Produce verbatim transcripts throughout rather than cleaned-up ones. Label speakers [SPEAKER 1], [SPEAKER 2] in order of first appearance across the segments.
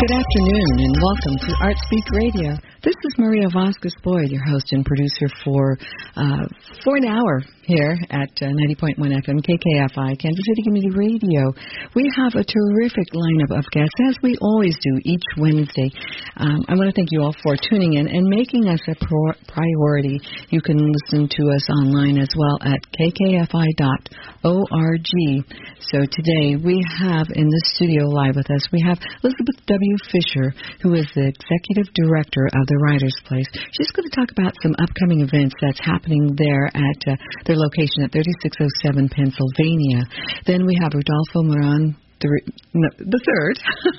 [SPEAKER 1] Good afternoon and welcome to Art Speak Radio. This is Maria Vasquez-Boyd, your host and producer for uh, for an hour here at uh, ninety point one F M K K F I, Kansas City Community Radio. We have a terrific lineup of guests, as we always do each Wednesday. Um, I want to thank you all for tuning in and making us a pro- priority. You can listen to us online as well at k k f i dot org. So today we have in the studio live with us, we have Elizabeth W. Fisher, who is the Executive Director of the Writers Place. She's going to talk about some upcoming events that's happening there at uh, their location at thirty-six oh seven Pennsylvania. Then we have Rodolfo Moran The, no, the third.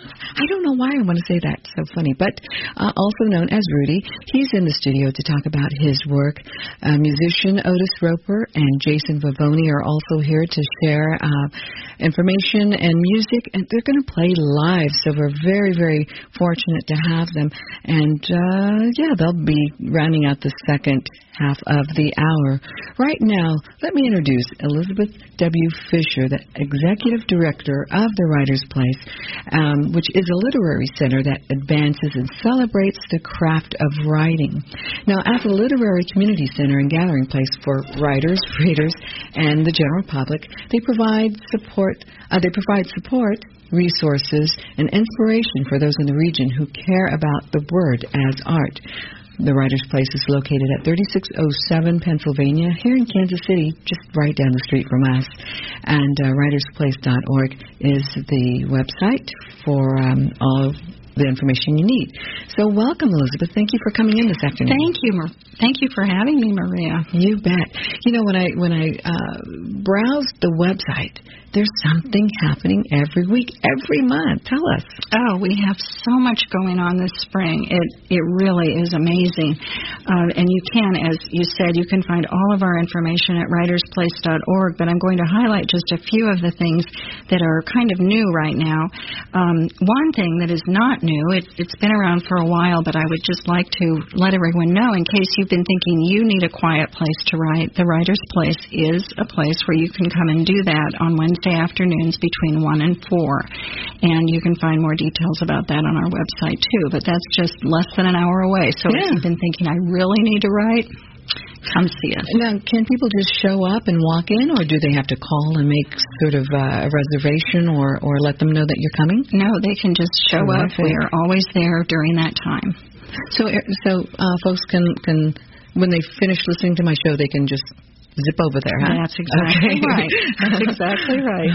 [SPEAKER 1] I don't know why I want to say that. So funny. But uh, also known as Rudy. He's in the studio to talk about his work. Uh, musician Otis Roper and Jason Vivoni are also here to share uh, information and music. And they're going to play live. So we're very, very fortunate to have them. And, uh, yeah, they'll be rounding out the second half of the hour. Right now, let me introduce Elizabeth W. Fisher, the Executive Director of the Writers Place, um, which is a literary center that advances and celebrates the craft of writing. Now, as a literary community center and gathering place for writers, readers, and the general public, they provide support. Uh, they provide support, resources, and inspiration for those in the region who care about the word as art. The Writers Place is located at thirty-six oh seven Pennsylvania, here in Kansas City, just right down the street from us. And uh, writers place dot org is the website for um, all of the information you need. So welcome, Elizabeth. Thank you for coming in this afternoon.
[SPEAKER 2] Thank you. Mar- Thank you for having me, Maria.
[SPEAKER 1] You bet. You know, when I when I uh, browsed the website, there's something happening every week, every month. Tell us.
[SPEAKER 2] Oh, we have so much going on this spring. It it really is amazing. Uh, and you can, as you said, you can find all of our information at writers place dot org, but I'm going to highlight just a few of the things that are kind of new right now. Um, one thing that is not new, it, it's been around for a while, but I would just like to let everyone know, in case you've been thinking you need a quiet place to write, the Writers Place is a place where you can come and do that on Wednesday afternoons between one and four. And you can find more details about that on our website, too. But that's just less than an hour away. So
[SPEAKER 1] yeah.
[SPEAKER 2] if you've been thinking, I really need to write, come see us.
[SPEAKER 1] Now, can people just show up and walk in, or do they have to call and make sort of uh, a reservation or, or let them know that you're coming?
[SPEAKER 2] No, they can just show
[SPEAKER 1] Terrific.
[SPEAKER 2] up. We are always there during that time.
[SPEAKER 1] So, so uh, folks can, can, when they finish listening to my show, they can just zip over there, huh?
[SPEAKER 2] That's exactly
[SPEAKER 1] okay.
[SPEAKER 2] right. That's exactly right.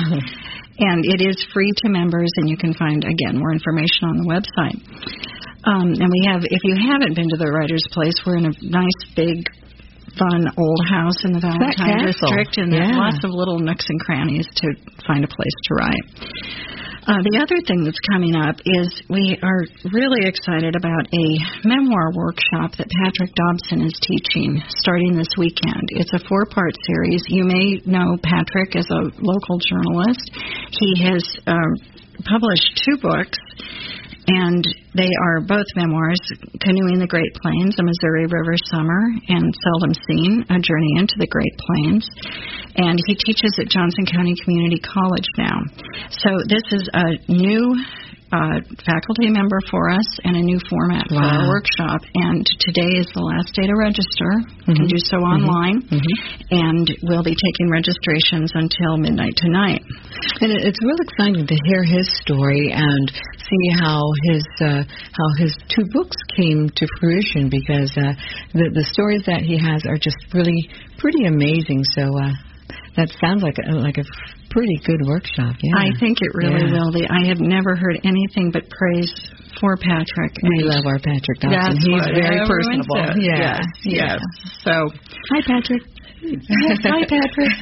[SPEAKER 2] And it is free to members, and you can find, again, more information on the website. Um, and we have, if you haven't been to the Writers Place, we're in a nice, big, fun old house in the Valentine District, and
[SPEAKER 1] yeah.
[SPEAKER 2] there's lots of little nooks and crannies to find a place to write. Uh, the other thing that's coming up is we are really excited about a memoir workshop that Patrick Dobson is teaching starting this weekend. It's a four-part series. You may know Patrick as a local journalist. He has uh, published two books, and they are both memoirs, Canoeing the Great Plains, A Missouri River Summer, and Seldom Seen, A Journey into the Great Plains. And he teaches at Johnson County Community College now. So this is a new uh, faculty member for us and a new format
[SPEAKER 1] wow.
[SPEAKER 2] for our workshop. And today is the last day to register. You
[SPEAKER 1] mm-hmm.
[SPEAKER 2] can do so online.
[SPEAKER 1] Mm-hmm.
[SPEAKER 2] And we'll be taking registrations until midnight tonight.
[SPEAKER 1] And it's real exciting to hear his story and see how his uh, how his two books came to fruition, because uh, the the stories that he has are just really pretty amazing. So uh, that sounds like a, like a pretty good workshop. Yeah,
[SPEAKER 2] I think it really
[SPEAKER 1] yeah.
[SPEAKER 2] will be. I have never heard anything but praise for Patrick.
[SPEAKER 1] We love our Patrick Dobson. He's very personable.
[SPEAKER 2] Says.
[SPEAKER 1] Yeah.
[SPEAKER 2] Yes, yes. So,
[SPEAKER 1] hi, Patrick.
[SPEAKER 2] Yes, hi, Patrick.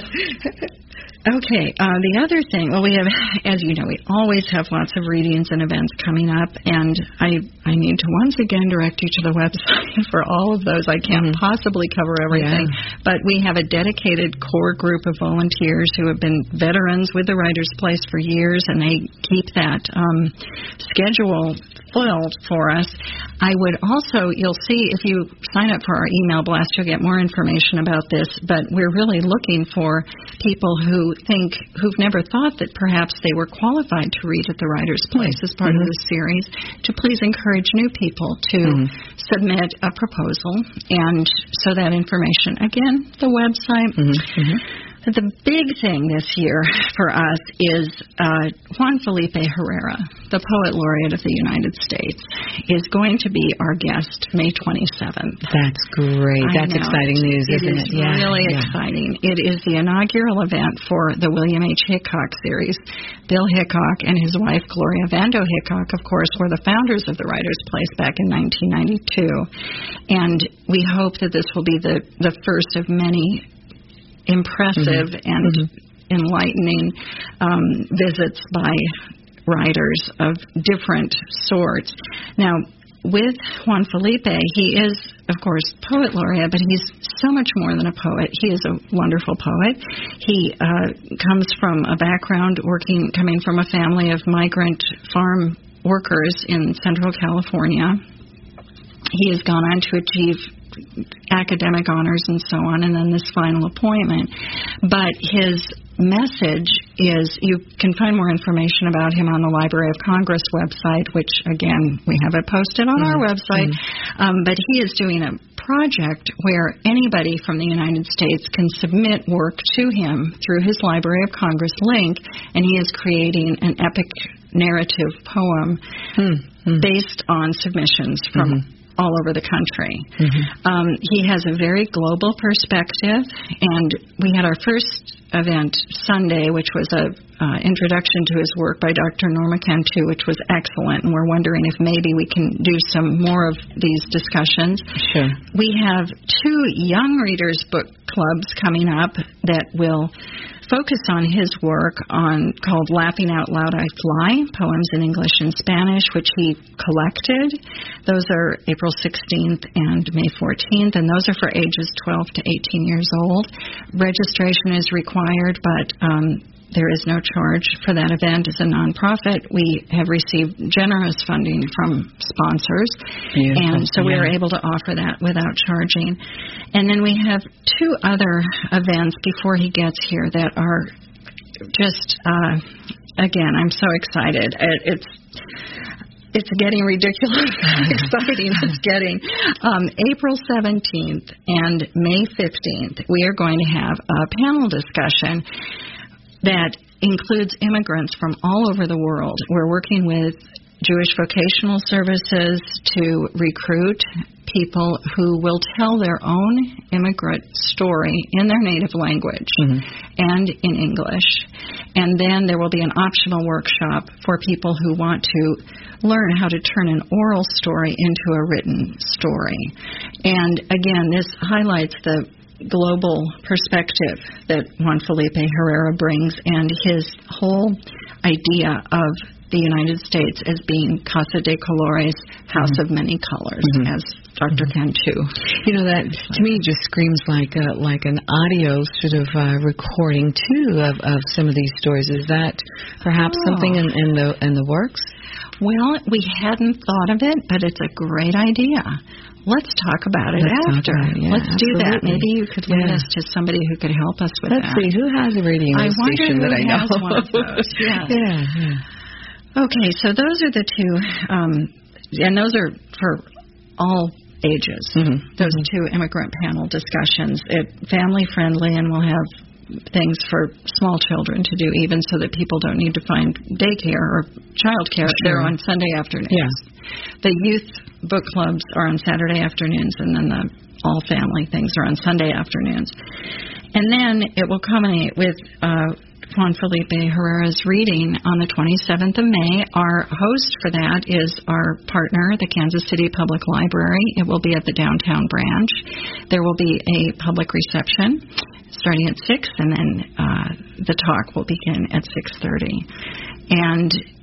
[SPEAKER 2] Okay, uh, the other thing, well, we have, as you know, we always have lots of readings and events coming up, and I I need to once again direct you to the website for all of those. I can't mm-hmm. possibly cover everything, yeah. but we have a dedicated core group of volunteers who have been veterans with the Writers Place for years, and they keep that um, schedule filled for us. I would also, you'll see if you sign up for our email blast, you'll get more information about this, but we're really looking for people who think, who've never thought that perhaps they were qualified to read at the Writer's Place as part mm-hmm. of this series, to please encourage new people to mm-hmm. submit a proposal. And so that information, again, the website. Mm-hmm. Mm-hmm. The big thing this year for us is uh, Juan Felipe Herrera, the Poet Laureate of the United States, is going to be our guest May twenty-seventh.
[SPEAKER 1] That's great.
[SPEAKER 2] I
[SPEAKER 1] That's
[SPEAKER 2] know.
[SPEAKER 1] exciting news,
[SPEAKER 2] it
[SPEAKER 1] isn't
[SPEAKER 2] is
[SPEAKER 1] it? Yeah,
[SPEAKER 2] really
[SPEAKER 1] yeah.
[SPEAKER 2] exciting. It is the inaugural event for the William H. Hickok series. Bill Hickok and his wife, Gloria Vando Hickok, of course, were the founders of the Writer's Place back in nineteen ninety-two. And we hope that this will be the, the first of many impressive mm-hmm. and mm-hmm. enlightening um, visits by writers of different sorts. Now, with Juan Felipe, he is, of course, Poet Laureate, but he's so much more than a poet. He is a wonderful poet. He uh, comes from a background working, coming from a family of migrant farm workers in Central California. He has gone on to achieve academic honors and so on, and then this final appointment. But his message is, you can find more information about him on the Library of Congress website, which, again, we have it posted on mm-hmm. our website. Mm-hmm. Um, but he is doing a project where anybody from the United States can submit work to him through his Library of Congress link, and he is creating an epic narrative poem mm-hmm. based on submissions from mm-hmm. all over the country. Mm-hmm. Um, he has a very global perspective, and we had our first event Sunday, which was a uh, introduction to his work by Doctor Norma Cantu, which was excellent, and we're wondering if maybe we can do some more of these discussions.
[SPEAKER 1] Sure.
[SPEAKER 2] We have two young readers book clubs coming up that will focus on his work on called Laughing Out Loud I Fly, Poems in English and Spanish, which he collected. Those are April sixteenth and May fourteenth, and those are for ages twelve to eighteen years old. Registration is required, but um, there is no charge for that event. As a nonprofit, we have received generous funding from sponsors, Beautiful. and so we yeah. are able to offer that without charging. And then we have two other events before he gets here that are just, uh, again, I'm so excited. It, it's It's getting ridiculous exciting. It's getting um, April seventeenth and May fifteenth. We are going to have a panel discussion that includes immigrants from all over the world. We're working with Jewish Vocational Services to recruit people who will tell their own immigrant story in their native language mm-hmm. and in English. And then there will be an optional workshop for people who want to learn how to turn an oral story into a written story. And again, this highlights the global perspective that Juan Felipe Herrera brings, and his whole idea of the United States as being Casa de Colores, House mm-hmm. of Many Colors, mm-hmm. as Doctor Mm-hmm. Cantu.
[SPEAKER 1] You know, that to me just screams like a, like an audio sort of uh, recording too of, of some of these stories. Is that perhaps oh. something in, in the in the works?
[SPEAKER 2] Well, we hadn't thought of it, but it's a great idea. Let's talk about it
[SPEAKER 1] Let's
[SPEAKER 2] after.
[SPEAKER 1] About it, yeah,
[SPEAKER 2] Let's
[SPEAKER 1] absolutely.
[SPEAKER 2] do that. Maybe you could lead
[SPEAKER 1] yeah.
[SPEAKER 2] us to somebody who could help us with
[SPEAKER 1] Let's
[SPEAKER 2] that.
[SPEAKER 1] Let's see. Who has a radio
[SPEAKER 2] I
[SPEAKER 1] station
[SPEAKER 2] who
[SPEAKER 1] that I know?
[SPEAKER 2] has one of those. Yes.
[SPEAKER 1] yeah, yeah.
[SPEAKER 2] Okay, so those are the two, um, and those are for all ages, mm-hmm. those mm-hmm. two immigrant panel discussions. It family-friendly, and we'll have things for small children to do, even so that people don't need to find daycare or childcare. Sure. They're on Sunday afternoons.
[SPEAKER 1] Yeah.
[SPEAKER 2] The youth book clubs are on Saturday afternoons, and then the all-family things are on Sunday afternoons. And then it will culminate with uh, Juan Felipe Herrera's reading on the twenty-seventh of May. Our host for that is our partner, the Kansas City Public Library. It will be at the downtown branch. There will be a public reception starting at six, and then uh, the talk will begin at six thirty. And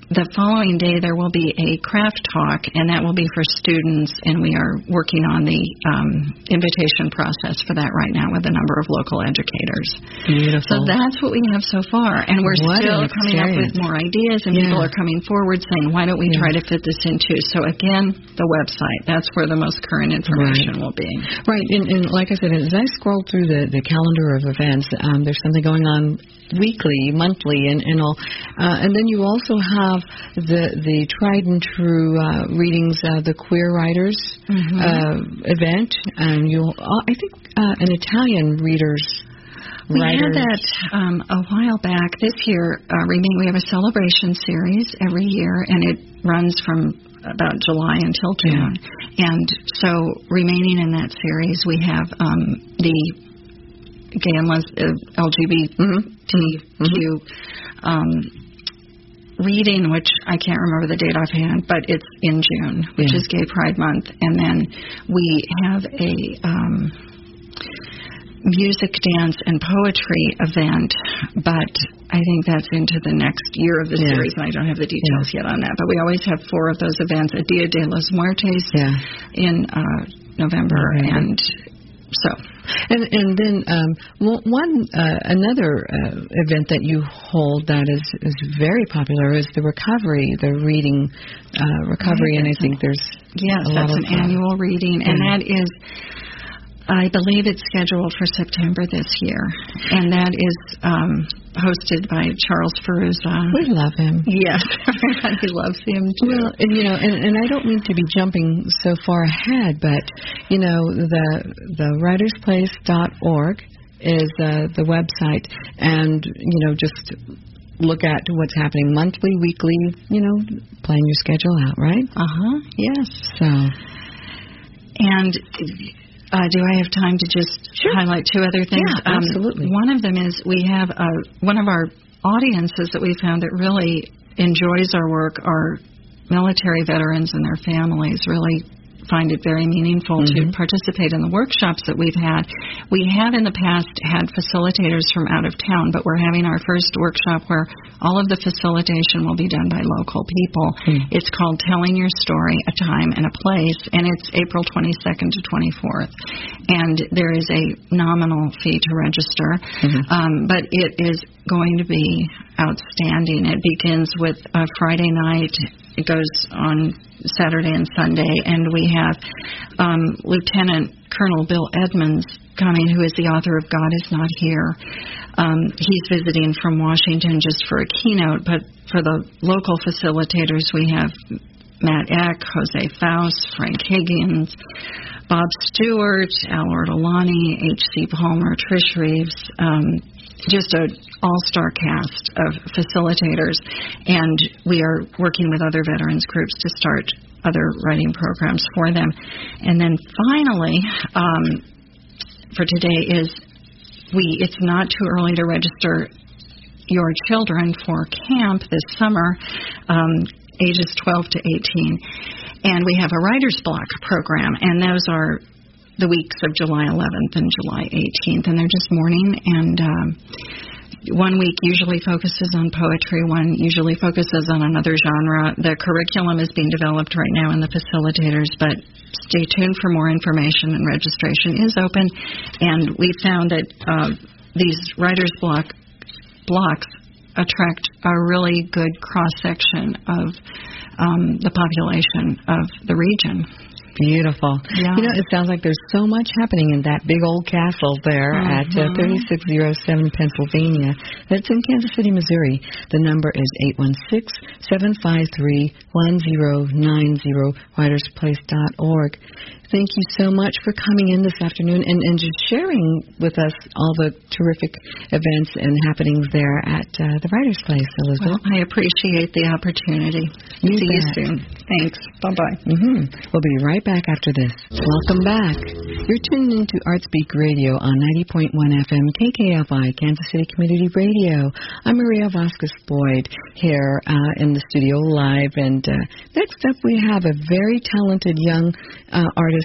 [SPEAKER 2] the following day there will be a craft talk, and that will be for students, and we are working on the um, invitation process for that right now with a number of local educators.
[SPEAKER 1] Beautiful.
[SPEAKER 2] So that's what we have so far, and we're
[SPEAKER 1] What
[SPEAKER 2] still coming up with more ideas, and
[SPEAKER 1] yeah.
[SPEAKER 2] people are coming forward saying, why don't we
[SPEAKER 1] yeah.
[SPEAKER 2] try to fit this into? So again, the website, that's where the most current information
[SPEAKER 1] right.
[SPEAKER 2] will be.
[SPEAKER 1] Right, and, and like I said, as I scroll through the, the calendar of events, um, there's something going on weekly, monthly, and, and all. Uh, and then you also have the the tried and true uh, readings, uh, the Queer Writers mm-hmm. uh, event, and you'll, uh, I think, uh, an Italian readers.
[SPEAKER 2] We
[SPEAKER 1] writers.
[SPEAKER 2] had that um, a while back. This year, uh, we have a celebration series every year, and it runs from about July until June. Yeah. And so, remaining in that series, we have um, the gay and les- uh, L G B T Q mm-hmm. um, reading, which I can't remember the date offhand, but it's in June, which yeah. is Gay Pride Month. And then we have a um, music, dance, and poetry event, but I think that's into the next year of the yeah. series, and I don't have the details yeah. yet on that. But we always have four of those events, a Dia de los Muertes
[SPEAKER 1] yeah.
[SPEAKER 2] in uh, November, okay. and so...
[SPEAKER 1] And and then um, one uh, another uh, event that you hold that is, is very popular is the recovery, the reading uh, recovery, right, and I think there's
[SPEAKER 2] yes,
[SPEAKER 1] a lot
[SPEAKER 2] that's
[SPEAKER 1] of,
[SPEAKER 2] an uh, annual reading, and yeah. that is, I believe it's scheduled for September this year, and that is um, hosted by Charles Ferruza.
[SPEAKER 1] We love him.
[SPEAKER 2] Yes, everybody loves him too.
[SPEAKER 1] Well, and, you know, and, and I don't mean to be jumping so far ahead, but you know, the the writers place dot org is uh, the website, and you know, just look at what's happening monthly, weekly. You know, plan your schedule out, right?
[SPEAKER 2] Uh huh. Yes.
[SPEAKER 1] So,
[SPEAKER 2] and. Uh, do I have time to just
[SPEAKER 1] sure.
[SPEAKER 2] highlight two other things?
[SPEAKER 1] Yeah, absolutely.
[SPEAKER 2] Um, one of them is we have uh, one of our audiences that we found that really enjoys our work are military veterans and their families. Really find it very meaningful mm-hmm. to participate in the workshops that we've had. We have in the past had facilitators from out of town, but we're having our first workshop where all of the facilitation will be done by local people. Mm. It's called Telling Your Story, A Time and a Place, and it's April twenty-second to twenty-fourth. And there is a nominal fee to register, mm-hmm. um, but it is going to be outstanding. It begins with a Friday night. It goes on Saturday and Sunday, and we have um, Lieutenant Colonel Bill Edmonds coming, who is the author of God Is Not Here. Um, he's visiting from Washington just for a keynote, but for the local facilitators, we have Matt Eck, Jose Faust, Frank Higgins, Bob Stewart, Al Ortolani, H C Palmer, Trish Reeves, um, just an all-star cast of facilitators, and we are working with other veterans groups to start other writing programs for them. And then finally, um, for today is we. It's not too early to register your children for camp this summer, um, ages twelve to eighteen, and we have a writer's block program, and those are the weeks of July eleventh and July eighteenth, and they're just morning, and um, one week usually focuses on poetry, one usually focuses on another genre. The curriculum is being developed right now in the facilitators, but stay tuned for more information, and registration is open, and we found that uh, these writer's block blocks attract a really good cross-section of um, the population of the region.
[SPEAKER 1] Beautiful.
[SPEAKER 2] Yeah.
[SPEAKER 1] You know, it sounds like there's so much happening in that big old castle there mm-hmm. at uh, thirty-six oh seven Pennsylvania. That's in Kansas City, Missouri. The number is eight one six, seven five three, one zero nine zero, writers place dot org. Thank you so much for coming in this afternoon and, and just sharing with us all the terrific events and happenings there at uh, the Writers Place, Elizabeth.
[SPEAKER 2] Well, I appreciate the opportunity.
[SPEAKER 1] You
[SPEAKER 2] See
[SPEAKER 1] bet.
[SPEAKER 2] you soon. Thanks. Bye-bye.
[SPEAKER 1] Mm-hmm. We'll be right back after this. Welcome back. You're tuned into ArtSpeak Radio on ninety point one F M K K F I, Kansas City Community Radio. I'm Maria Vasquez Boyd here uh, in the studio live, and uh, next up we have a very talented young uh, artist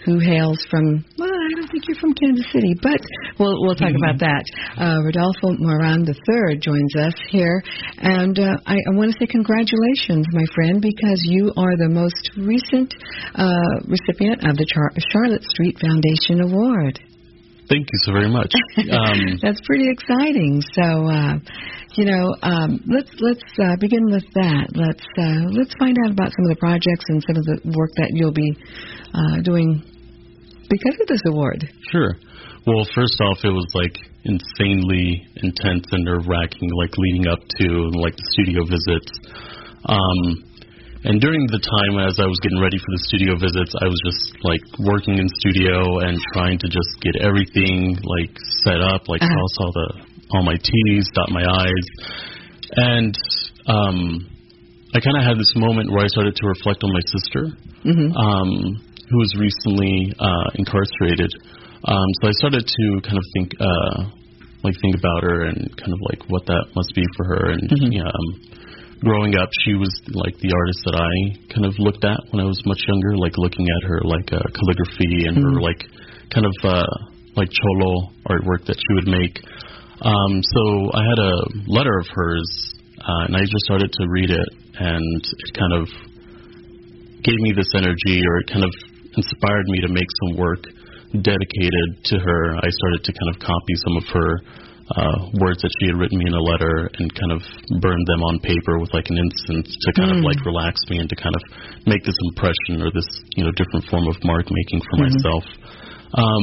[SPEAKER 1] who hails from, well, I don't think you're from Kansas City, but we'll we'll talk about that. Uh, Rodolfo Moran the third joins us here, and uh, I, I want to say congratulations, my friend, because you are the most recent uh, recipient of the Char- Charlotte Street Foundation Award.
[SPEAKER 3] Thank you so very much. Um,
[SPEAKER 1] That's pretty exciting. So, uh, you know, um, let's let's uh, begin with that. Let's uh, let's find out about some of the projects and some of the work that you'll be uh, doing because of this award.
[SPEAKER 3] Sure. Well, first off, it was like insanely intense and nerve-wracking, like leading up to like the studio visits. Um, And during the time as I was getting ready for the studio visits, I was just, like, working in studio and trying to just get everything, like, set up, like,
[SPEAKER 1] uh-huh.
[SPEAKER 3] cross all the, all my T's, dot my I's. And um, I kind of had this moment where I started to reflect on my sister, mm-hmm. um, who was recently uh, incarcerated. Um, so I started to kind of think, uh, like, think about her and kind of, like, what that must be for her. And, mm-hmm. yeah, um, growing up, she was like the artist that I kind of looked at when I was much younger, like looking at her like uh, calligraphy and mm-hmm. her like kind of uh, like cholo artwork that she would make. Um, so I had a letter of hers, uh, and I just started to read it, and it kind of gave me this energy, or it kind of inspired me to make some work dedicated to her. I started to kind of copy some of her Uh, words that she had written me in a letter and kind of burned them on paper with like an incense to kind mm. of like relax me and to kind of make this impression or this, you know, different form of mark making for mm-hmm. myself. Um,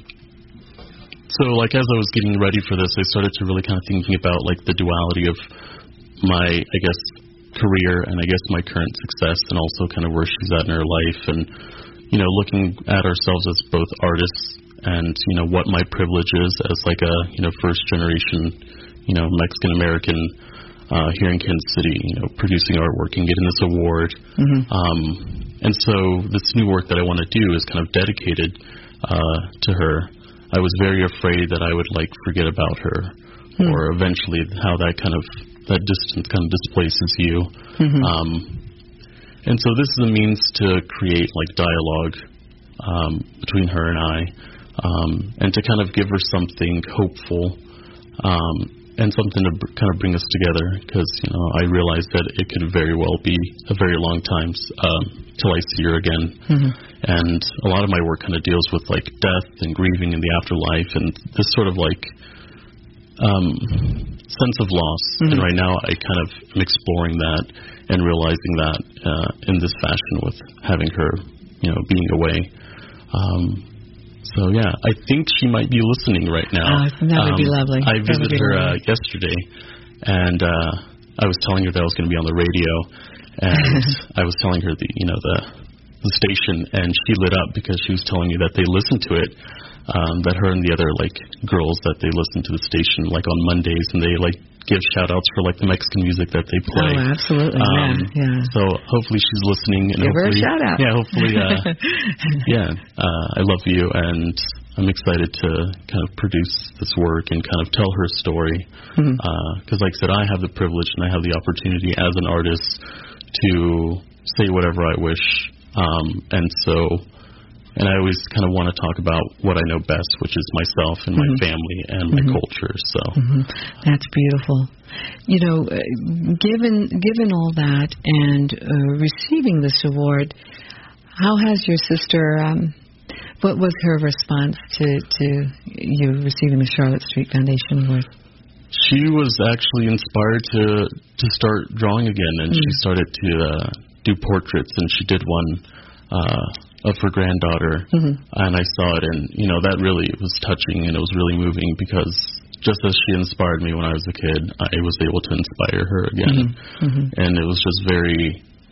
[SPEAKER 3] so like as I was getting ready for this, I started to really kind of thinking about like the duality of my, I guess, career and I guess my current success and also kind of where she's at in her life and, you know, looking at ourselves as both artists and, you know, what my privilege is as like a, you know, first generation, you know, Mexican American uh, here in Kansas City, you know, producing artwork and getting this award. Mm-hmm. Um, and so this new work that I want to do is kind of dedicated uh, to her. I was very afraid that I would like forget about her mm-hmm. or eventually how that kind of, that distance kind of displaces you. Mm-hmm. Um, and so this is a means to create like dialogue um, between her and I. Um, and to kind of give her something hopeful um, and something to br- kind of bring us together because, you know, I realized that it could very well be a very long time um, till I see her again. Mm-hmm. And a lot of my work kind of deals with, like, death and grieving in the afterlife and this sort of, like, um, sense of loss. Mm-hmm. And right now I kind of am exploring that and realizing that uh, in this fashion with having her, you know, being away. Um So, yeah, I think she might be listening right now.
[SPEAKER 1] Oh, that would um, be lovely.
[SPEAKER 3] I visited her uh, yesterday, and uh, I was telling her that I was going to be on the radio, and I was telling her the, you know, the, the station, and she lit up because she was telling me that they listened to it, um, that her and the other, like, girls, that they listen to the station, like, on Mondays, and they, like, give shout-outs for, like, the Mexican music that they play.
[SPEAKER 1] Oh, absolutely, um, yeah, yeah.
[SPEAKER 3] So hopefully she's listening. And
[SPEAKER 1] give
[SPEAKER 3] hopefully,
[SPEAKER 1] her a shout-out.
[SPEAKER 3] Yeah, hopefully, uh, yeah, uh, I love you, and I'm excited to kind of produce this work and kind of tell her story. Because, mm-hmm. uh, like I said, I have the privilege and I have the opportunity as an artist to say whatever I wish. Um, and so... And I always kind of want to talk about what I know best, which is myself and my mm-hmm. family and my mm-hmm. culture. So
[SPEAKER 1] mm-hmm. That's beautiful. You know, uh, given given all that and uh, receiving this award, how has your sister? Um, what was her response to to you receiving the Charlotte Street Foundation Award?
[SPEAKER 3] She was actually inspired to to start drawing again, and mm-hmm. she started to uh, do portraits, and she did one. Uh, of her granddaughter, mm-hmm. and I saw it, and, you know, that really was touching, and it was really moving, because just as she inspired me when I was a kid, I was able to inspire her again, mm-hmm. Mm-hmm. and it was just very,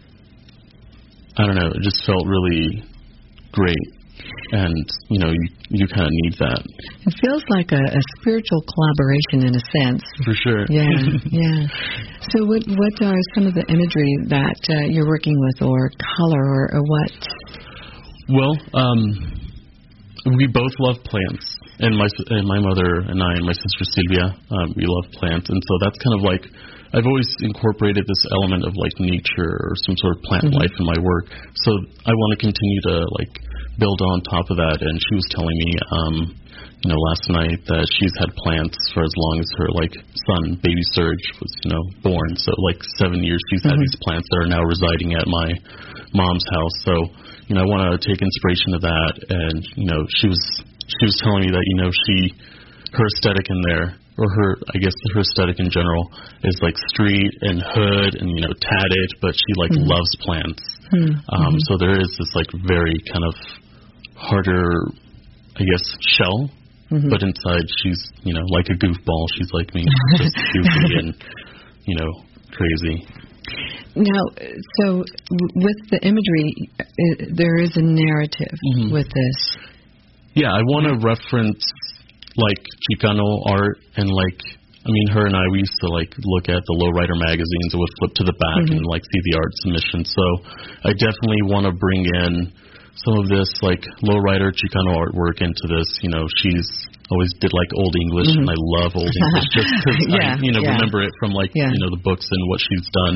[SPEAKER 3] I don't know, it just felt really great, and, you know, you, you kind of need that.
[SPEAKER 1] It feels like a, a spiritual collaboration in a sense.
[SPEAKER 3] For sure.
[SPEAKER 1] Yeah, yeah. So what what are some of the imagery that uh, you're working with, or color, or, or what?
[SPEAKER 3] Well, um, we both love plants, and my and my mother and I and my sister Sylvia, um, we love plants, and so that's kind of like, I've always incorporated this element of like nature or some sort of plant mm-hmm. life in my work. So I want to continue to like build on top of that. And she was telling me, um, you know, last night that she's had plants for as long as her like son, baby Serge, was you know born. So like seven years she's mm-hmm. had these plants that are now residing at my mom's house. So you know, I want to take inspiration of that. And you know, she was she was telling me that you know she her aesthetic in there. Or her, I guess her aesthetic in general is like street and hood and, you know, tatted, but she like mm-hmm. loves plants. Mm-hmm. Um, so there is this like very kind of harder, I guess, shell, mm-hmm. but inside she's, you know, like a goofball. She's like me, just goofy and, you know, crazy.
[SPEAKER 2] Now, so with the imagery, it, there is a narrative mm-hmm. with this.
[SPEAKER 3] Yeah, I want to reference like Chicano art, and like, I mean, her and I, we used to like look at the Lowrider magazines and would flip to the back mm-hmm. and like see the art submission. So I definitely want to bring in some of this like Lowrider Chicano artwork into this. You know, she's always did like Old English, mm-hmm. and I love Old English just because yeah, I, you know, yeah. remember it from like, yeah. you know, the books and what she's done.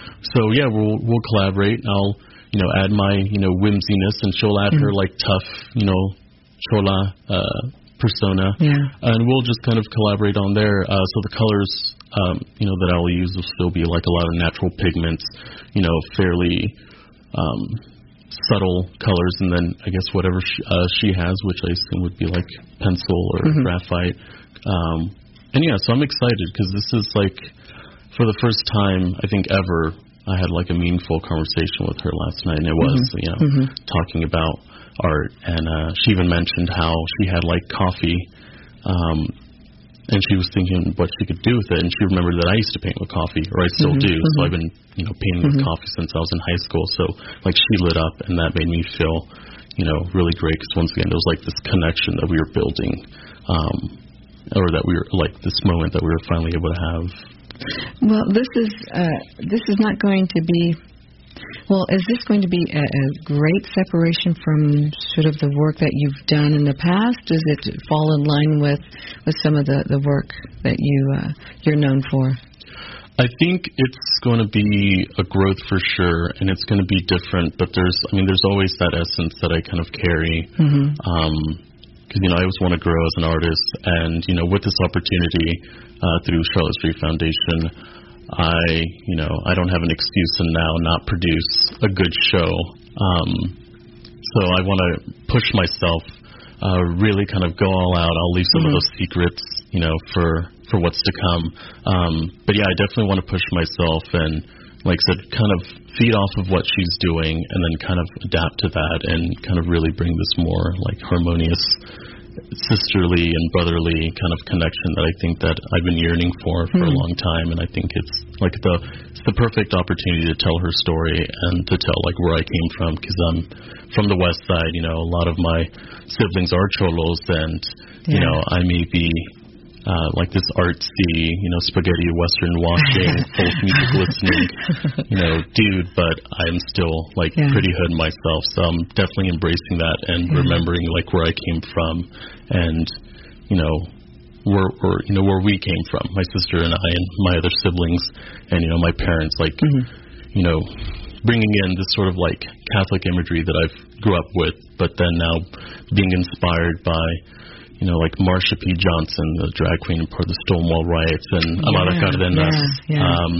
[SPEAKER 3] So yeah, we'll we'll collaborate, and I'll, you know, add my, you know, whimsiness, and she'll add mm-hmm. her like tough, you know, Chola, uh, persona,
[SPEAKER 2] yeah.
[SPEAKER 3] and we'll just kind of collaborate on there. Uh, so the colors, um, you know, that I'll use will still be like a lot of natural pigments, you know, fairly um, subtle colors, and then I guess whatever she, uh, she has, which I assume would be like pencil or mm-hmm. graphite. Um, and yeah, so I'm excited because this is like, for the first time I think ever, I had like a meaningful conversation with her last night, and it was, mm-hmm. you know, mm-hmm. talking about art, and uh, she even mentioned how she had like coffee, um, and she was thinking what she could do with it, and she remembered that I used to paint with coffee, or I still mm-hmm. do, mm-hmm. so I've been, you know, painting mm-hmm. with coffee since I was in high school, so like she lit up, and that made me feel, you know, really great, because once again, there was like this connection that we were building, um, or that we were, like this moment that we were finally able to have.
[SPEAKER 2] Well, this is, uh, this is not going to be Well, is this going to be a, a great separation from sort of the work that you've done in the past? Does it fall in line with, with some of the, the work that you, uh, you're known for?
[SPEAKER 3] I think it's going to be a growth for sure, and it's going to be different, but there's, I mean, there's always that essence that I kind of carry. Mm-hmm. Um, because, you know, I always want to grow as an artist, and, you know, with this opportunity uh, through Charlotte Street Foundation, I, you know, I don't have an excuse to now not produce a good show. Um, so I want to push myself, uh, really kind of go all out. I'll leave some mm-hmm. of those secrets, you know, for, for what's to come. Um, but yeah, I definitely want to push myself and, like I said, kind of feed off of what she's doing and then kind of adapt to that and kind of really bring this more like harmonious, sisterly and brotherly kind of connection that I think that I've been yearning for for mm. a long time. And I think it's like the it's the perfect opportunity to tell her story and to tell like where I came from, because I'm from the West Side. You know, a lot of my siblings are cholos, and yeah. you know, I may be uh, like this artsy, you know, spaghetti western watching, folk music listening, you know, dude, but I'm still like yeah. pretty hood myself. So I'm definitely embracing that and yeah. remembering like where I came from, and you know, where, where you know where we came from, my sister and I and my other siblings, and you know, my parents, like mm-hmm. you know, bringing in this sort of like Catholic imagery that I've grew up with, but then now being inspired by, you know, like Marsha P. Johnson, the drag queen part of the Stonewall riots, and
[SPEAKER 2] yeah,
[SPEAKER 3] Amara Cardenas,
[SPEAKER 2] yeah, yeah.
[SPEAKER 3] Um,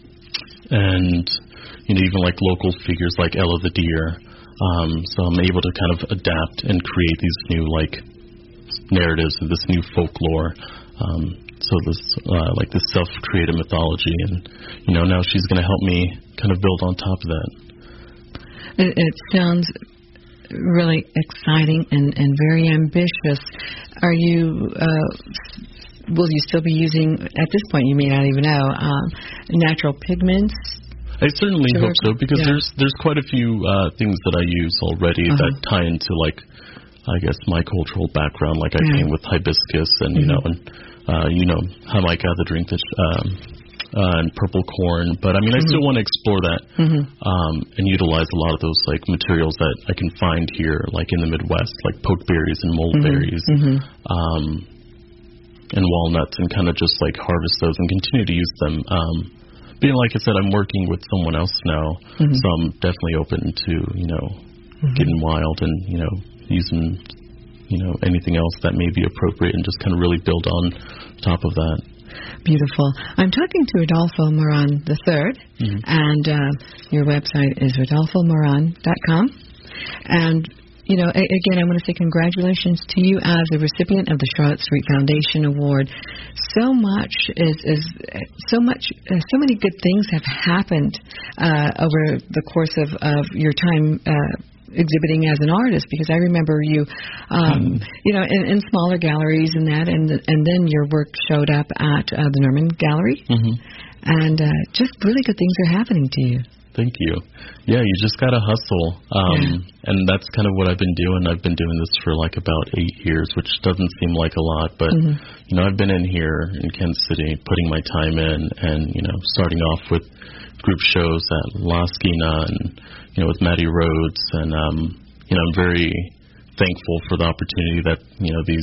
[SPEAKER 3] and you know, even like local figures like Ella the Deer. Um, so I'm able to kind of adapt and create these new like narratives and this new folklore. Um, so this uh, like this self-created mythology, and you know, now she's going to help me kind of build on top of that.
[SPEAKER 2] It, it sounds really exciting and, and very ambitious. Are you, uh, will you still be using, at this point you may not even know, um, natural pigments?
[SPEAKER 3] I certainly hope so, because yeah. there's there's quite a few uh, things that I use already uh-huh. that tie into, like, I guess, my cultural background. Like I yeah. paint with hibiscus and, mm-hmm. you know, and, uh, you know, Jamaica, the drink that, um, Uh, and purple corn, but I mean, mm-hmm. I still want to explore that mm-hmm. um, and utilize a lot of those like materials that I can find here, like in the Midwest, like pokeberries and mulberries mm-hmm. um, and walnuts, and kind of just like harvest those and continue to use them. Um, but you know, like I said, I'm working with someone else now, mm-hmm. so I'm definitely open to, you know, mm-hmm. getting wild and, you know, using, you know, anything else that may be appropriate and just kind of really build on top of that.
[SPEAKER 1] Beautiful. I'm talking to Rodolfo Moran the third, mm-hmm. and uh, your website is rodolfo moran dot com. And, you know, a- again, I want to say congratulations to you as a recipient of the Charlotte Street Foundation Award. So much is, is so much, uh, so many good things have happened uh, over the course of, of your time uh, exhibiting as an artist, because I remember you, um, mm. you know, in, in smaller galleries and that, and and then your work showed up at uh, the Nerman Gallery, mm-hmm. and uh, just really good things are happening to you.
[SPEAKER 3] Thank you. Yeah, you just gotta hustle, um, yeah. and that's kind of what I've been doing. I've been doing this for like about eight years, which doesn't seem like a lot, but mm-hmm. you know, I've been in here in Kansas City, putting my time in, and you know, starting off with group shows at La Esquina and, you know, with Maddie Rhodes, and um, you know, I'm very thankful for the opportunity that, you know, these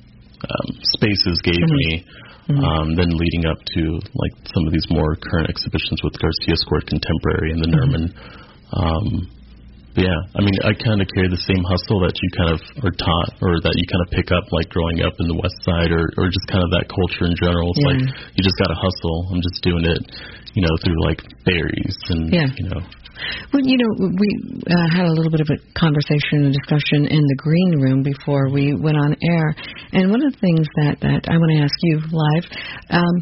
[SPEAKER 3] um, spaces gave mm-hmm. me. Mm-hmm. Um, then leading up to like some of these more current exhibitions with Garcia Square Contemporary and the Nerman. Mm-hmm. Um, yeah, I mean, I kind of carry the same hustle that you kind of are taught, or that you kind of pick up like growing up in the West Side, or, or just kind of that culture in general. It's yeah. like you just got to hustle. I'm just doing it, you know, through like berries and, yeah. you know.
[SPEAKER 1] Well, you know, we uh, had a little bit of a conversation and discussion in the green room before we went on air. And one of the things that, that I want to ask you live, um,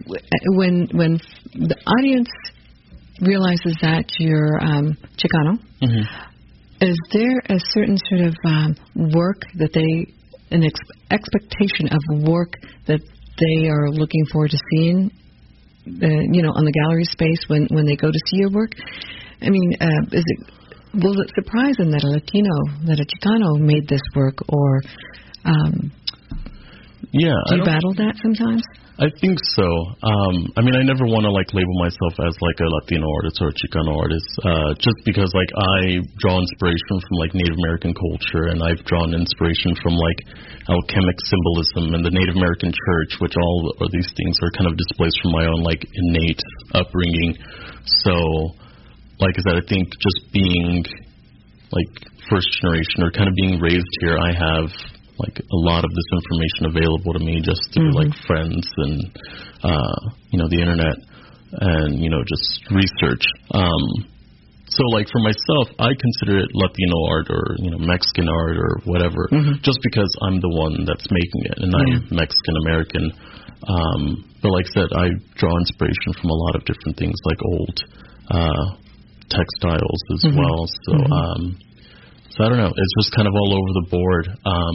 [SPEAKER 1] when when the audience realizes that you're um, Chicano, mm-hmm. is there a certain sort of um, work that they, an ex- expectation of work that they are looking forward to seeing, uh, you know, on the gallery space when, when they go to see your work? I mean, uh, is it, will it surprise them that a Latino, that a Chicano made this work, or um,
[SPEAKER 3] yeah,
[SPEAKER 1] do you battle that sometimes?
[SPEAKER 3] I think so. Um, I mean, I never want to like label myself as like a Latino artist or a Chicano artist, uh, just because like I draw inspiration from like Native American culture, and I've drawn inspiration from like alchemic symbolism and the Native American church, which all of these things are kind of displays from my own like innate upbringing. So, like I said, I think just being like first generation, or kind of being raised here, I have like a lot of this information available to me just through mm-hmm. like friends and uh, you know, the internet and, you know, just research. Um, so like for myself, I consider it Latino art, or, you know, Mexican art or whatever, mm-hmm. just because I'm the one that's making it, and mm-hmm. I'm Mexican American. Um, but like I said, I draw inspiration from a lot of different things, like old uh, textiles as mm-hmm. well. So, mm-hmm. um, so I don't know. It's just kind of all over the board. Um,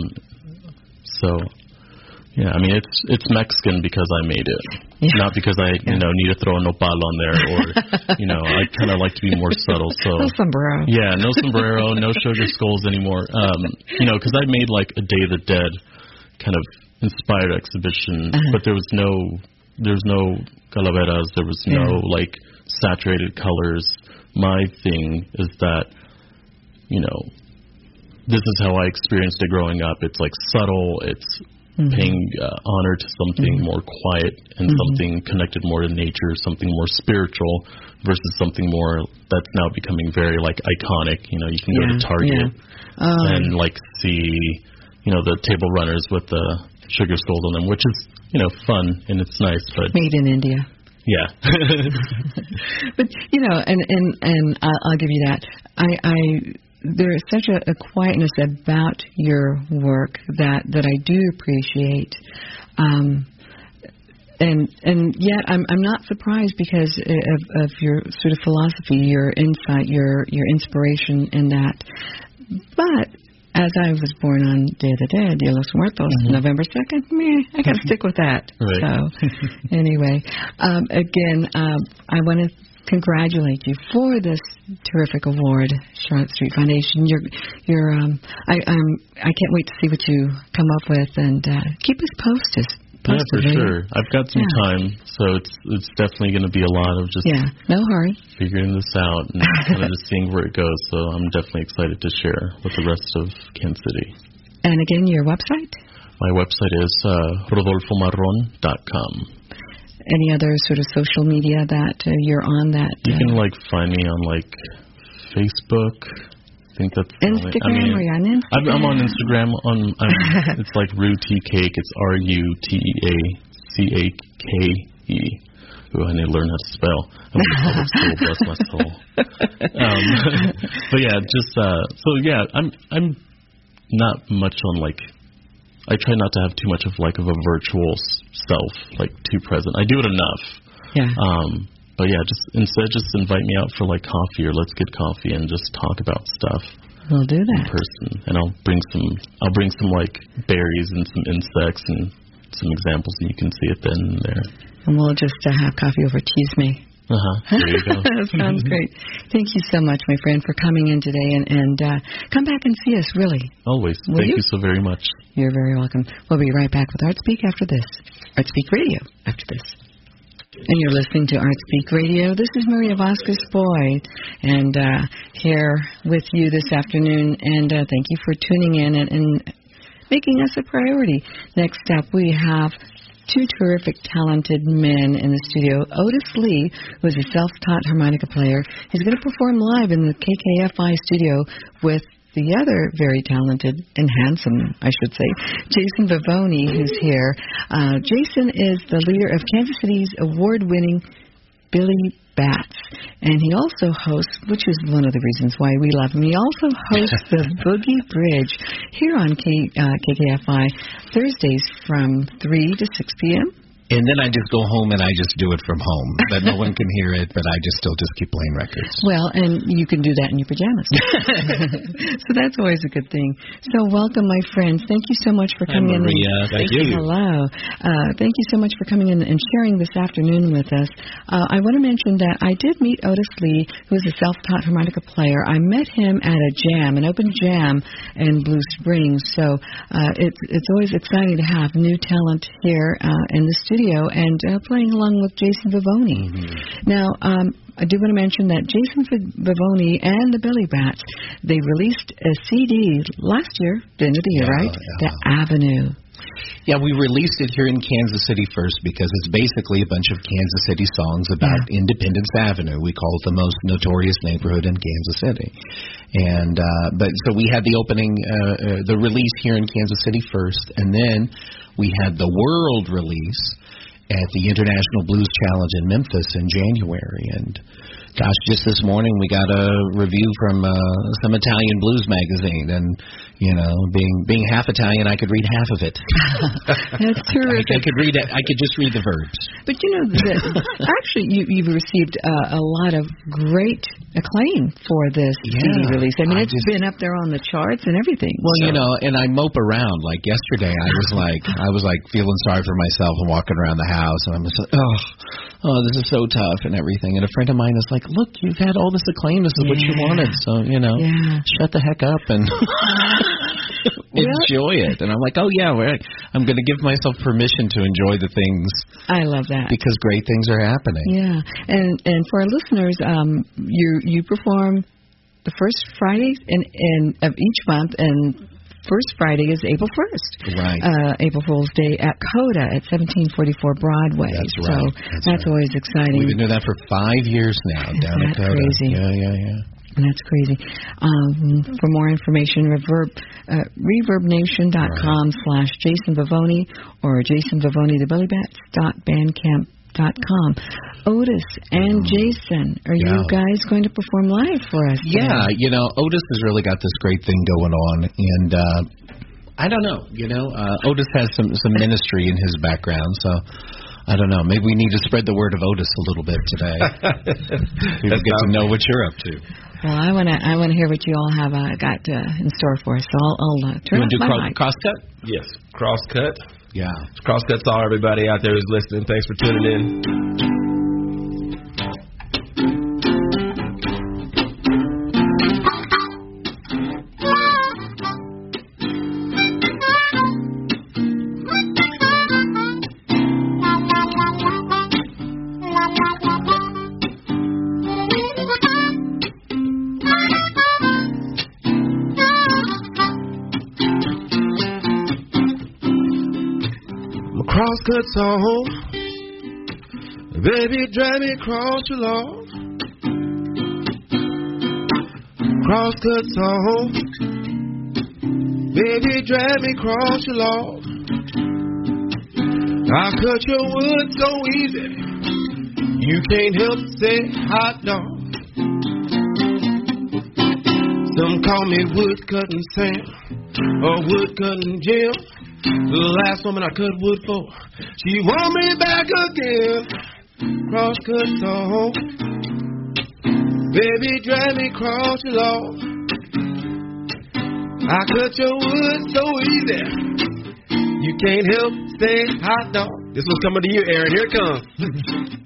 [SPEAKER 3] so, yeah, I mean, it's it's Mexican because I made it, yeah. not because I, yeah. you know, need to throw a nopal on there, or, you know, I kind of like to be more subtle. So
[SPEAKER 1] no sombrero.
[SPEAKER 3] Yeah, no sombrero, no sugar skulls anymore. Um, you know, because I made like a Day of the Dead kind of inspired exhibition, uh-huh. but there was no, there was no calaveras, there was no yeah. like saturated colors. My thing is that, you know, this is how I experienced it growing up. It's like subtle. It's mm-hmm. paying uh, honor to something mm-hmm. more quiet and mm-hmm. something connected more to nature, something more spiritual versus something more that's now becoming very like iconic. You know, you can
[SPEAKER 1] yeah,
[SPEAKER 3] go to Target
[SPEAKER 1] yeah. um,
[SPEAKER 3] and like see, you know, the table runners with the sugar skulls on them, which is, you know, fun and it's nice. But
[SPEAKER 1] made in India.
[SPEAKER 3] Yeah.
[SPEAKER 1] But, you know, and, and, and I'll, I'll give you that. I, I there is such a, a quietness about your work that, that I do appreciate. Um, and and yet I'm I'm not surprised because of, of your sort of philosophy, your insight, your your inspiration in that. But as I was born on Day of the Dead, Dia de los Muertos, mm-hmm. November second, meh, I got to stick with that.
[SPEAKER 3] Right.
[SPEAKER 1] So, anyway, um, again, um, I want to congratulate you for this terrific award, Charlotte Street Foundation. You're, you're, um, I, I'm, I can't wait to see what you come up with, and uh, keep us posted.
[SPEAKER 3] Yeah, for sure. I've got some yeah. time, so it's it's definitely going to be a lot of just
[SPEAKER 1] yeah, no hurry,
[SPEAKER 3] figuring this out and kind of just seeing where it goes. So I'm definitely excited to share with the rest of Kansas City.
[SPEAKER 1] And again, your website?
[SPEAKER 3] My website is uh, rodolfo marron dot com.
[SPEAKER 1] Any other sort of social media that uh, you're on? That
[SPEAKER 3] you
[SPEAKER 1] uh,
[SPEAKER 3] can like find me on like Facebook, think that's
[SPEAKER 1] Instagram.
[SPEAKER 3] I mean,
[SPEAKER 1] are you on Instagram?
[SPEAKER 3] I'm, I'm on Instagram. On I'm, it's like Rue Tea Cake. It's R U T E A C A K E. Ooh, I need to learn how to spell. I'm in public school, bless my soul. Um, but yeah, just uh, so yeah, I'm I'm not much on like. I try not to have too much of like of a virtual self, like too present. I do it enough.
[SPEAKER 1] Yeah.
[SPEAKER 3] Um, but yeah, just instead just invite me out for like coffee or let's get coffee and just talk about stuff.
[SPEAKER 1] We'll do that
[SPEAKER 3] in person, and I'll bring some. I'll bring some like berries and some insects and some examples, and you can see it then and there.
[SPEAKER 1] And we'll just uh, have coffee over Tease Me.
[SPEAKER 3] Uh huh. There you go.
[SPEAKER 1] Sounds great. Thank you so much, my friend, for coming in today, and, and uh, come back and see us, really.
[SPEAKER 3] Always.
[SPEAKER 1] Will
[SPEAKER 3] Thank
[SPEAKER 1] you?
[SPEAKER 3] you so very much.
[SPEAKER 1] You're very welcome. We'll be right back with ArtSpeak after this. ArtSpeak Radio after this. And you're listening to ArtSpeak Radio. This is Maria Vasquez Boyd, and uh, here with you this afternoon, and uh, thank you for tuning in and, and making us a priority. Next up, we have two terrific, talented men in the studio. Otis Lee, who is a self-taught harmonica player, he's going to perform live in the K K F I studio with the other very talented and handsome, I should say, Jason Vivoni, who's here. Uh, Jason is the leader of Kansas City's award-winning Billy Bats, and he also hosts, which is one of the reasons why we love him, he also hosts the Boogie Bridge here on K, uh, K K F I Thursdays from three to six p.m.
[SPEAKER 4] And then I just go home and I just do it from home. But no one can hear it, but I just still just keep playing records.
[SPEAKER 1] Well, and you can do that in your pajamas. So that's always a good thing. So welcome, my friends. Thank you so much for coming
[SPEAKER 4] Hi, Maria.
[SPEAKER 1] in.
[SPEAKER 4] Thank you.
[SPEAKER 1] Hello. Uh, thank you so much for coming in and sharing this afternoon with us. Uh, I want to mention that I did meet Otis Lee, who is a self-taught harmonica player. I met him at a jam, an open jam in Blue Springs. So uh, it's, it's always exciting to have new talent here uh, in the studio. And uh, playing along with Jason Vivoni. Mm-hmm. Now, um, I do want to mention that Jason Vivoni and the Billy Bats, they released a C D last year, the end of the year,
[SPEAKER 4] yeah,
[SPEAKER 1] right?
[SPEAKER 4] Yeah.
[SPEAKER 1] The Avenue.
[SPEAKER 4] Yeah, we released it here in Kansas City first because it's basically a bunch of Kansas City songs about yeah. Independence Avenue. We call it the most notorious neighborhood in Kansas City. And uh, but so we had the opening, uh, uh, the release here in Kansas City first, and then we had the world release at the International Blues Challenge in Memphis in January. And gosh, just this morning we got a review from uh, some Italian blues magazine, and you know, being being half Italian, I could read half of it.
[SPEAKER 1] That's terrific.
[SPEAKER 4] I, I could read it. I could just read the verbs.
[SPEAKER 1] But you know, the, actually, you, you've received uh, a lot of great acclaim for this
[SPEAKER 4] yeah,
[SPEAKER 1] C D release. I mean,
[SPEAKER 4] I
[SPEAKER 1] it's
[SPEAKER 4] just,
[SPEAKER 1] been up there on the charts and everything.
[SPEAKER 4] Well,
[SPEAKER 1] so.
[SPEAKER 4] you know, and I mope around. Like yesterday, I was like, I was like feeling sorry for myself and walking around the house, and I'm just like, oh, oh, this is so tough and everything. And a friend of mine is like, look, you've had all this acclaim. This is yeah. what you wanted. So you know,
[SPEAKER 1] yeah.
[SPEAKER 4] shut the heck up and. Enjoy it. And I'm like, oh, yeah, we're, I'm going to give myself permission to enjoy the things.
[SPEAKER 1] I love that.
[SPEAKER 4] Because great things are happening.
[SPEAKER 1] Yeah. And and for our listeners, um, you you perform the first Friday in, in, of each month, and first Friday is April first.
[SPEAKER 4] Right.
[SPEAKER 1] Uh, April Fool's Day at Coda at seventeen forty-four Broadway.
[SPEAKER 4] That's
[SPEAKER 1] so
[SPEAKER 4] right. That's,
[SPEAKER 1] that's
[SPEAKER 4] right.
[SPEAKER 1] always exciting.
[SPEAKER 4] We've been doing that for five years now down at Coda.
[SPEAKER 1] Crazy.
[SPEAKER 4] Yeah, yeah, yeah.
[SPEAKER 1] That's crazy. Um, for more information, reverb, uh, reverb nation dot com right. slash Jason Vivoni or Jason Vivoni the Billy Bats dot bandcamp dot com. Otis and Jason, are yeah. you guys going to perform live for us today?
[SPEAKER 4] Yeah, you know, Otis has really got this great thing going on, and uh, I don't know, you know, uh, Otis has some, some ministry in his background, so I don't know. Maybe we need to spread the word of Otis a little bit today. People get to know what you're up to.
[SPEAKER 1] Well, I want to I want to hear what you all have uh, got uh, in store for us. So I'll, I'll uh, turn
[SPEAKER 4] you
[SPEAKER 1] up
[SPEAKER 4] do
[SPEAKER 1] my
[SPEAKER 4] cro-
[SPEAKER 1] mic.
[SPEAKER 4] Crosscut?
[SPEAKER 5] Yes, Crosscut.
[SPEAKER 4] Yeah.
[SPEAKER 5] Crosscut's all everybody out there who's listening. Thanks for tuning in. Crosscut's on, baby, drive me across the lawn. Crosscut song. Baby, drag me across your lawn. I cut your wood so easy, you can't help but say hot dog. Some call me wood cutting Sam or wood cutting Jim. The last woman I cut wood for, she want me back again. Crosscut song. Baby, drag me across your lawn. I cut your wood so easy, you can't help say hot dog. This one's coming to you, Aaron. Here it comes.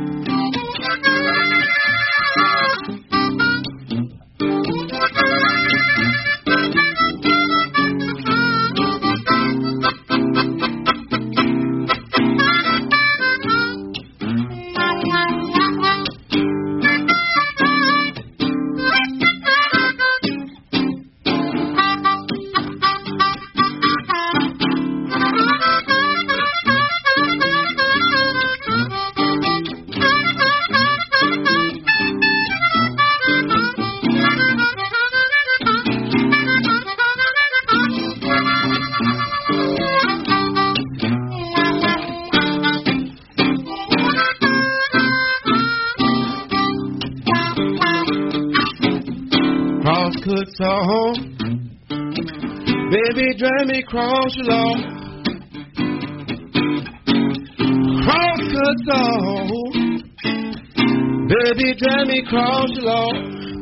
[SPEAKER 5] Crosscut song. Baby, drag me across your lawn. Crosscut song. Baby, drag me across your lawn.